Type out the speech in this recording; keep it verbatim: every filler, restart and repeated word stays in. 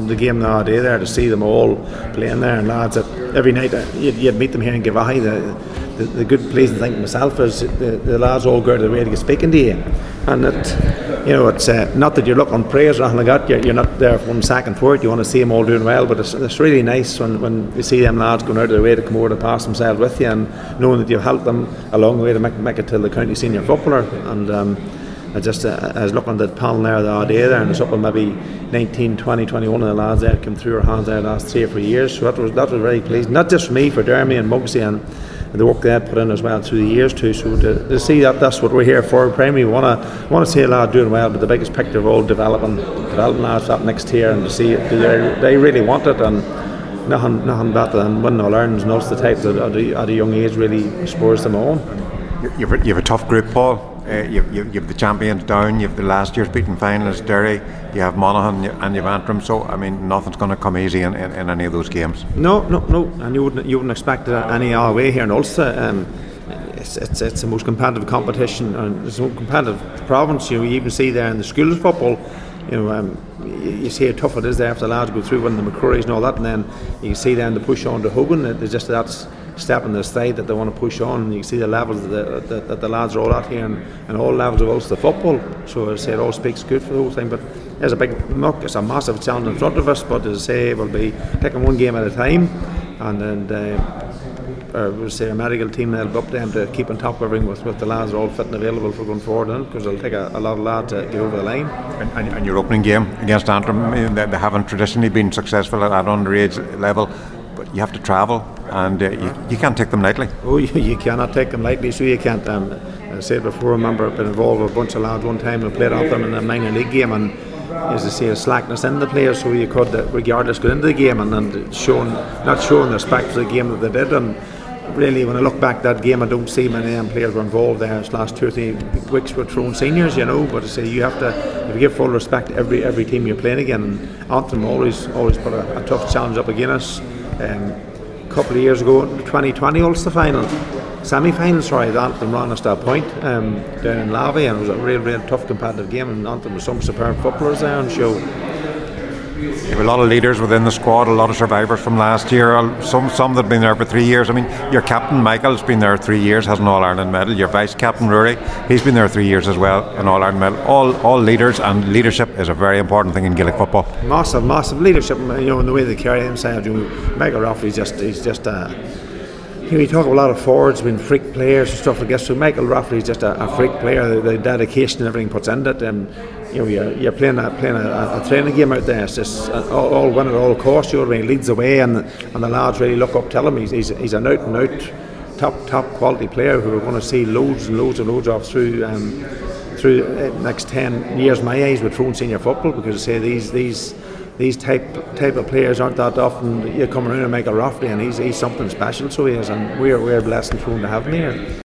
watching the game the other day there to see them all playing there, and lads that every night uh, you'd, you'd meet them here in Gavahi. The, the, the good pleasing thing myself is the, the lads all go out of the way to get speaking to you, and it, you know, it's uh, not that you're looking praise or anything like that. You're, you're not there for one second for it. You want to see them all doing well, but it's, it's really nice when, when you see them lads going out of their way to come over to pass themselves with you, and knowing that you've helped them along the way to make, make it to the county senior footballer. And um, I just uh, I was looking at the panel there the other day there, and there's up maybe nineteen, twenty, twenty-one of the lads there came through our hands there the last three or four years. So that was that was very pleasing, not just for me, for Dermy and Mugsy, and the work they had put in as well through the years too. So to, to see that that's what we're here for. Primary, we want to want to see a lad doing well, but the biggest picture of all developing developing lads up next year, and to see it, they they really want it, and nothing nothing better than winning All Irelands, and that's the type that at a, at a young age really spurs them on. You've a, you've a tough group, Paul. Uh, you've, you've, you've the champions down, you've the last year's beaten finalists Derry, you have Monaghan and you've Antrim, so I mean nothing's going to come easy in, in, in any of those games. No, no, no, and you wouldn't you wouldn't expect it any other way here in Ulster. Um, it's, it's it's the most competitive competition, and it's the most competitive province. You, know, you even see there in the schools football. You know, um, you, you see how tough it is there after the lads go through winning the McCrories and all that, and then you can see then the push on to Hogan. There's just that's step in the stride that they want to push on, and you can see the levels that the, that, that the lads are all at here, and, and all levels of Ulster football. So as I say, it all speaks good for the whole thing. But there's a big muck, it's a massive challenge in front of us. But as I say, we'll be taking one game at a time, and then uh, uh, we'll say a medical team that'll be up to them to keep on top of everything with, with the lads are all fit and available for going forward, because it'll take a, a lot of lads to get over the line. And, and, and your opening game against Antrim, they, they haven't traditionally been successful at, at underage level. But you have to travel, and uh, you, you can't take them lightly. Oh, you, you cannot take them lightly, so you can't. Um, as I said before, I remember I've been involved with a bunch of lads one time and played off them in a minor league game, and as I say, a slackness in the players, so you could, uh, regardless, go into the game and, and showing, not showing respect for the game that they did. And really, when I look back at that game, I don't see many of them players were involved there. This last two or three weeks were thrown seniors, you know. But I say you have to, you have to give full respect to every every team you're playing again. And Antrim always always put a, a tough challenge up against us. Um, a couple of years ago, twenty twenty Ulster final, semi-final, sorry, the Antrim ran us to a point um, down in Lavey, and it was a real, real tough competitive game, and Antrim with some superb footballers there on show. You have a lot of leaders within the squad, a lot of survivors from last year, some some that have been there for three years. I mean, your captain Michael's been there three years, has an All-Ireland medal. Your vice-captain Rory, he's been there three years as well, an All-Ireland medal. All all leaders, and leadership is a very important thing in Gaelic football. Massive, massive leadership, you know, in the way they carry themselves. You know, Michael Rafferty's just, he's just a... You know, you talk about a lot of forwards being freak players and stuff like that. So Michael Rafferty's just a, a freak player. The, the dedication and everything puts into it, and you know, you're, you're playing a playing a, a training game out there. It's just all, all win at all costs. You know, he leads the way, and and the lads really look up to him. He's he's, he's an out and out top top quality player who we're going to see loads and loads and loads of through um, through the next ten years. My eyes with Tyrone senior football, because I say these these. These type type of players aren't that often. You come around and Michael Rafferty, and he's he's something special. So he is, and we're we're blessed and thrown to have him here.